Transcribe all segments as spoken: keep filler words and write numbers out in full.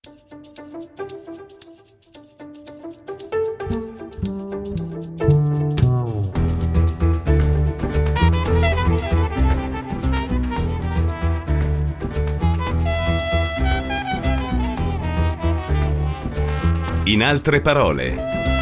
In altre parole.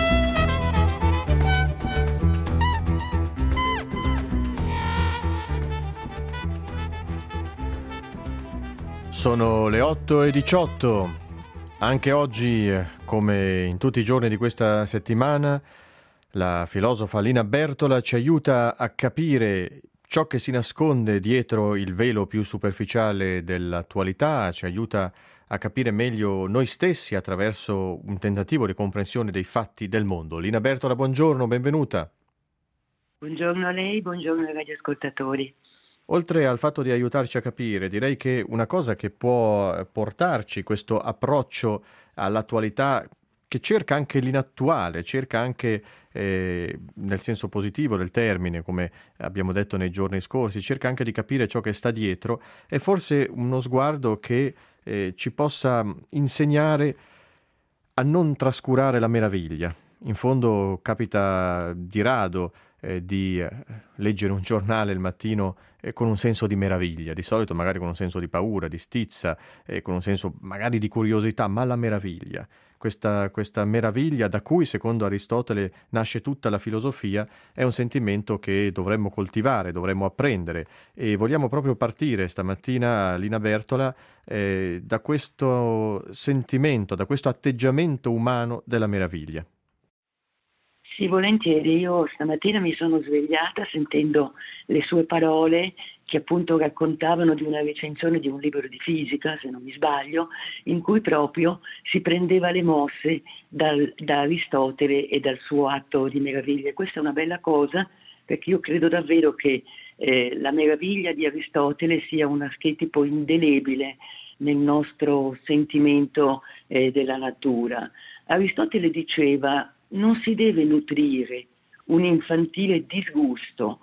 Sono le otto e diciotto. Anche oggi, eh, come in tutti i giorni di questa settimana, la filosofa Lina Bertola ci aiuta a capire ciò che si nasconde dietro il velo più superficiale dell'attualità, ci aiuta a capire meglio noi stessi attraverso un tentativo di comprensione dei fatti del mondo. Lina Bertola, buongiorno, benvenuta. Buongiorno a lei, buongiorno ai radioascoltatori. Oltre al fatto di aiutarci a capire, direi che una cosa che può portarci questo approccio all'attualità che cerca anche l'inattuale, cerca anche, eh, nel senso positivo del termine, come abbiamo detto nei giorni scorsi, cerca anche di capire ciò che sta dietro, è forse uno sguardo che eh, ci possa insegnare a non trascurare la meraviglia. In fondo capita di rado eh, di eh, leggere un giornale il mattino eh, con un senso di meraviglia, di solito magari con un senso di paura, di stizza, eh, con un senso magari di curiosità, ma la meraviglia. Questa, questa meraviglia da cui, secondo Aristotele, nasce tutta la filosofia, è un sentimento che dovremmo coltivare, dovremmo apprendere. E vogliamo proprio partire stamattina, Lina Bertola, eh, da questo sentimento, da questo atteggiamento umano della meraviglia. Sì, volentieri. Io stamattina mi sono svegliata sentendo le sue parole che appunto raccontavano di una recensione di un libro di fisica, se non mi sbaglio, in cui proprio si prendeva le mosse dal, da Aristotele e dal suo atto di meraviglia. Questa è una bella cosa, perché io credo davvero che eh, la meraviglia di Aristotele sia un archetipo indelebile nel nostro sentimento eh, della natura. Aristotele diceva: non si deve nutrire un infantile disgusto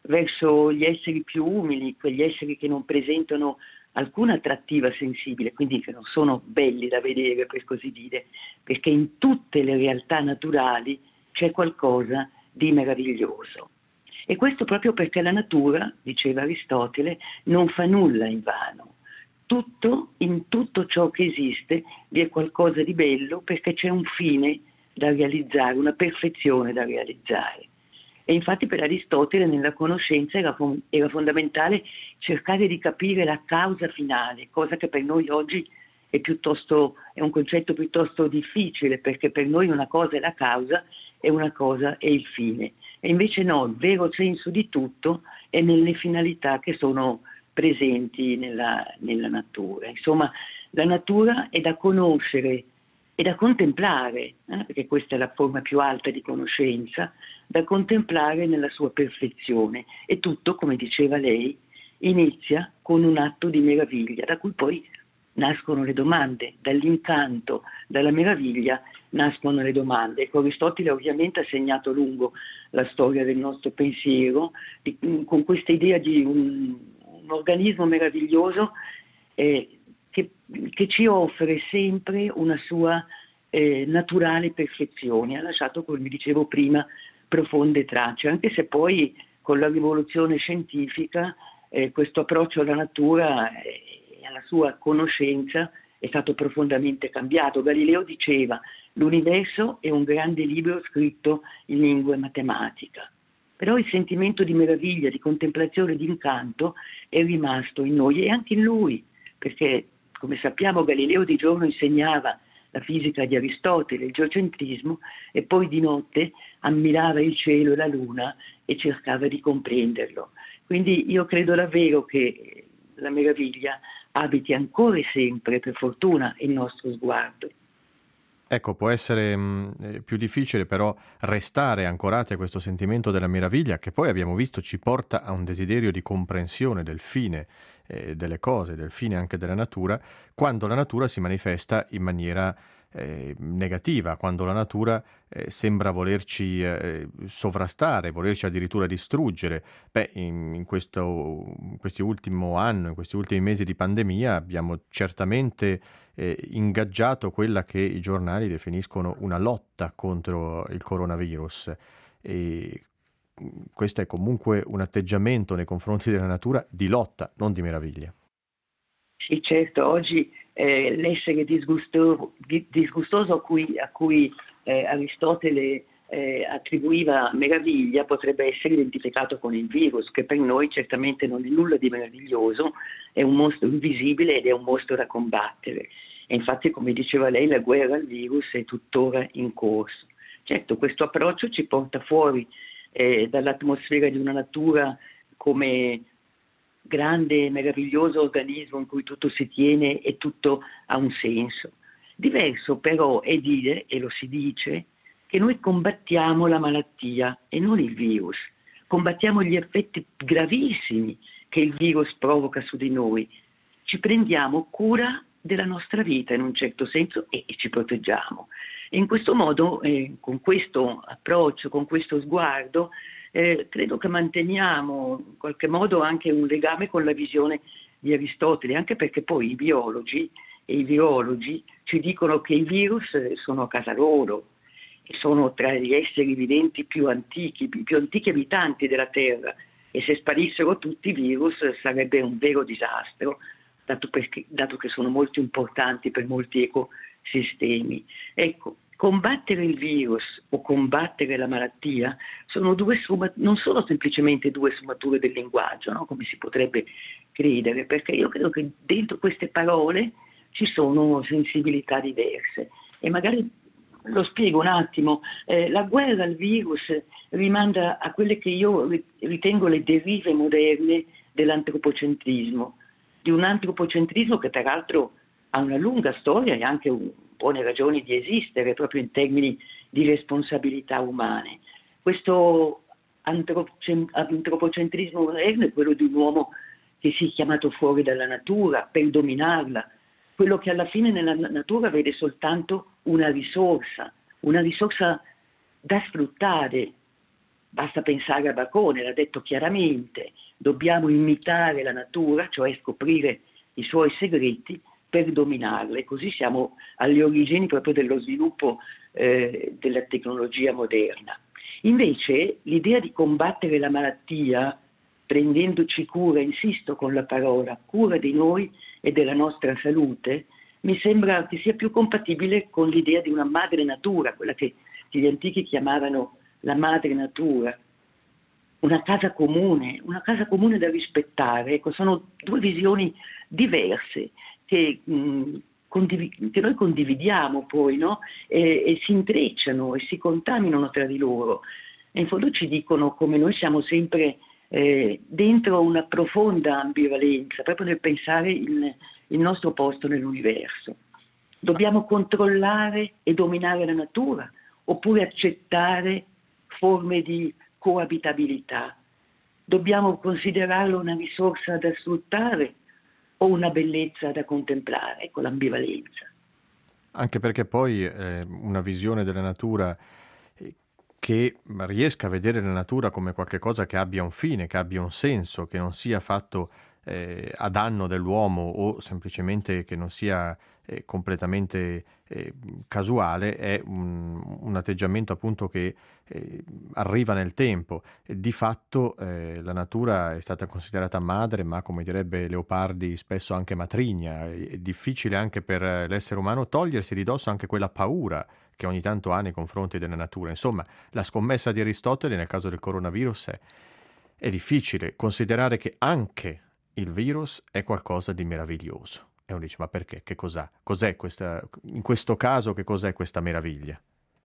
verso gli esseri più umili, quegli esseri che non presentano alcuna attrattiva sensibile, quindi che non sono belli da vedere, per così dire, perché in tutte le realtà naturali c'è qualcosa di meraviglioso. E questo proprio perché la natura, diceva Aristotele, non fa nulla invano. Tutto, in tutto ciò che esiste vi è qualcosa di bello, perché c'è un fine da realizzare, una perfezione da realizzare. E infatti per Aristotele nella conoscenza era, era fondamentale cercare di capire la causa finale, cosa che per noi oggi è piuttosto è un concetto piuttosto difficile, perché per noi una cosa è la causa e una cosa è il fine. E invece no, il vero senso di tutto è nelle finalità che sono presenti nella, nella natura. Insomma, la natura è da conoscere e da contemplare, eh, perché questa è la forma più alta di conoscenza, da contemplare nella sua perfezione. E tutto, come diceva lei, inizia con un atto di meraviglia, da cui poi nascono le domande, dall'incanto, dalla meraviglia nascono le domande. Ecco, Aristotele ovviamente ha segnato lungo la storia del nostro pensiero, di, con questa idea di un, un organismo meraviglioso eh, Che, che ci offre sempre una sua eh, naturale perfezione. Ha lasciato, come vi dicevo prima, profonde tracce, anche se poi con la rivoluzione scientifica eh, questo approccio alla natura e eh, alla sua conoscenza è stato profondamente cambiato. Galileo diceva: l'universo è un grande libro scritto in lingua matematica. Però il sentimento di meraviglia, di contemplazione, di incanto è rimasto in noi e anche in lui, perché come sappiamo Galileo di giorno insegnava la fisica di Aristotele, il geocentrismo, e poi di notte ammirava il cielo e la luna e cercava di comprenderlo. Quindi io credo davvero che la meraviglia abiti ancora e sempre, per fortuna, il nostro sguardo. Ecco, può essere mh, più difficile però restare ancorati a questo sentimento della meraviglia, che poi abbiamo visto ci porta a un desiderio di comprensione del fine eh, delle cose, del fine anche della natura, quando la natura si manifesta in maniera eh, negativa, quando la natura eh, sembra volerci eh, sovrastare, volerci addirittura distruggere. Beh, in, in questo in questi ultimo anno, in questi ultimi mesi di pandemia abbiamo certamente eh, ingaggiato quella che i giornali definiscono una lotta contro il coronavirus. E questo è comunque un atteggiamento nei confronti della natura di lotta, non di meraviglia. Sì, certo, oggi eh, l'essere disgustoso, di- disgustoso a cui, a cui eh, Aristotele eh, attribuiva meraviglia potrebbe essere identificato con il virus, che per noi certamente non è nulla di meraviglioso, è un mostro invisibile ed è un mostro da combattere. E infatti, come diceva lei, la guerra al virus è tuttora in corso. Certo, questo approccio ci porta fuori eh, dall'atmosfera di una natura come grande, meraviglioso organismo in cui tutto si tiene e tutto ha un senso. Diverso però è dire, e lo si dice, che noi combattiamo la malattia e non il virus. Combattiamo gli effetti gravissimi che il virus provoca su di noi. Ci prendiamo cura della nostra vita in un certo senso e, e ci proteggiamo. E in questo modo, eh, con questo approccio, con questo sguardo, Eh, credo che manteniamo in qualche modo anche un legame con la visione di Aristotele, anche perché poi i biologi e i virologi ci dicono che i virus sono a casa loro e sono tra gli esseri viventi più antichi, più antichi abitanti della Terra, e se sparissero tutti i virus sarebbe un vero disastro, dato, perché, dato che sono molto importanti per molti ecosistemi. Ecco, combattere il virus o combattere la malattia sono due sfuma- non sono semplicemente due sfumature del linguaggio, no? Come si potrebbe credere, perché io credo che dentro queste parole ci sono sensibilità diverse. E magari lo spiego un attimo. Eh, la guerra al virus rimanda a quelle che io ritengo le derive moderne dell'antropocentrismo, di un antropocentrismo che peraltro ha una lunga storia e anche un buone ragioni di esistere proprio in termini di responsabilità umane. Questo antropocentrismo moderno è quello di un uomo che si è chiamato fuori dalla natura per dominarla, quello che alla fine nella natura vede soltanto una risorsa, una risorsa da sfruttare. Basta pensare a Bacone, l'ha detto chiaramente, dobbiamo imitare la natura, cioè scoprire i suoi segreti per dominarle, così siamo alle origini proprio dello sviluppo eh, della tecnologia moderna. Invece l'idea di combattere la malattia prendendoci cura, insisto con la parola, cura di noi e della nostra salute, mi sembra che sia più compatibile con l'idea di una madre natura, quella che gli antichi chiamavano la madre natura, una casa comune, una casa comune da rispettare. Ecco, sono due visioni diverse che, mh, condiv- che noi condividiamo poi, no? e, e si intrecciano e si contaminano tra di loro. E in fondo ci dicono come noi siamo sempre eh, dentro una profonda ambivalenza, proprio nel pensare il, il nostro posto nell'universo. Dobbiamo controllare e dominare la natura, oppure accettare forme di coabitabilità? Dobbiamo considerarlo una risorsa da sfruttare o una bellezza da contemplare? Ecco l'ambivalenza. Anche perché poi eh, una visione della natura eh, che riesca a vedere la natura come qualcosa che abbia un fine, che abbia un senso, che non sia fatto eh, a danno dell'uomo o semplicemente che non sia eh, completamente eh, casuale, è un, un atteggiamento appunto che eh, arriva nel tempo. E di fatto eh, la natura è stata considerata madre, ma come direbbe Leopardi spesso anche matrigna. È difficile anche per l'essere umano togliersi di dosso anche quella paura che ogni tanto ha nei confronti della natura. Insomma, la scommessa di Aristotele nel caso del coronavirus è, è difficile considerare che anche il virus è qualcosa di meraviglioso. E uno dice, ma perché? Che cos'ha? Cos'è questa, in questo caso, che cos'è questa meraviglia?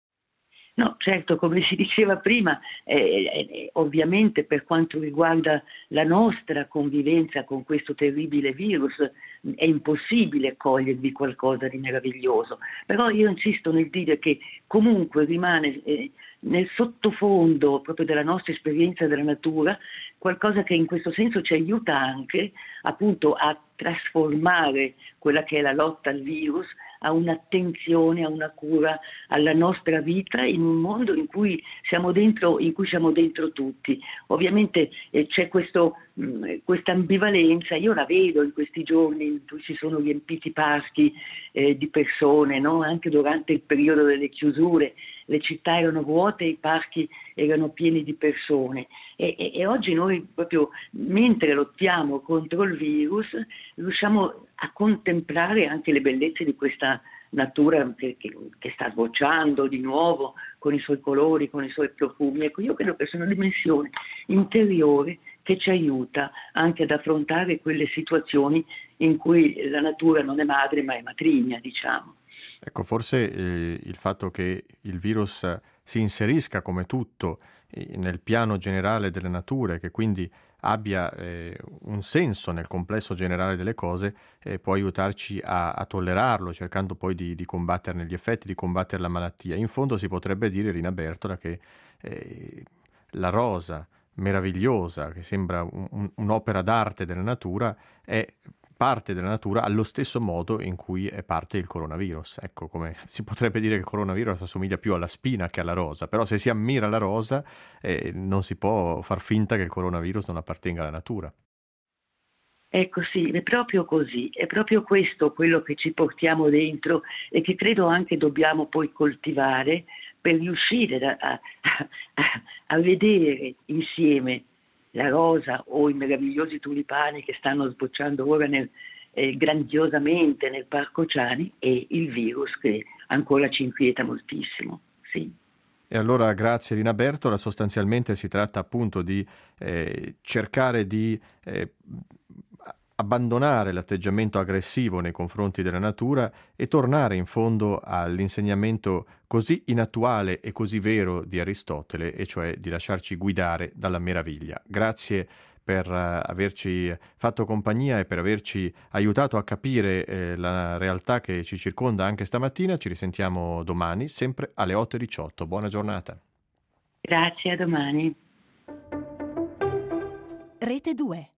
No, certo, come si diceva prima, eh, eh, ovviamente per quanto riguarda la nostra convivenza con questo terribile virus è impossibile cogliervi qualcosa di meraviglioso, però io insisto nel dire che comunque rimane eh, nel sottofondo proprio della nostra esperienza della natura qualcosa che in questo senso ci aiuta anche appunto a trasformare quella che è la lotta al virus a un'attenzione, a una cura alla nostra vita in un mondo in cui siamo dentro, in cui siamo dentro tutti. Ovviamente eh, c'è questo, mh, questa ambivalenza, io la vedo in questi giorni in cui si sono riempiti i parchi eh, di persone, no? Anche durante il periodo delle chiusure, le città erano vuote, i parchi erano pieni di persone e, e, e oggi noi proprio mentre lottiamo contro il virus riusciamo a contemplare anche le bellezze di questa natura che, che, che sta sbocciando di nuovo con i suoi colori, con i suoi profumi. Ecco, io credo che sia una dimensione interiore che ci aiuta anche ad affrontare quelle situazioni in cui la natura non è madre ma è matrigna, diciamo. Ecco, forse eh, il fatto che il virus si inserisca come tutto eh, nel piano generale delle nature, che quindi abbia eh, un senso nel complesso generale delle cose, eh, può aiutarci a, a tollerarlo, cercando poi di, di combatterne gli effetti, di combattere la malattia. In fondo si potrebbe dire, Rina Bertola, che eh, la rosa meravigliosa, che sembra un, un, un'opera d'arte della natura, è parte della natura allo stesso modo in cui è parte il coronavirus. Ecco, come si potrebbe dire che il coronavirus assomiglia più alla spina che alla rosa, però se si ammira la rosa eh, non si può far finta che il coronavirus non appartenga alla natura. Ecco sì, è proprio così, è proprio questo quello che ci portiamo dentro e che credo anche dobbiamo poi coltivare per riuscire a, a, a vedere insieme la rosa o i meravigliosi tulipani che stanno sbocciando ora nel, eh, grandiosamente nel Parco Ciani e il virus che ancora ci inquieta moltissimo. Sì. E allora grazie Rina Bertola, sostanzialmente si tratta appunto di eh, cercare di eh, abbandonare l'atteggiamento aggressivo nei confronti della natura e tornare in fondo all'insegnamento così inattuale e così vero di Aristotele, e cioè di lasciarci guidare dalla meraviglia. Grazie per uh, averci fatto compagnia e per averci aiutato a capire eh, la realtà che ci circonda anche stamattina. Ci risentiamo domani, sempre alle otto e diciotto. Buona giornata. Grazie, a domani. Rete due.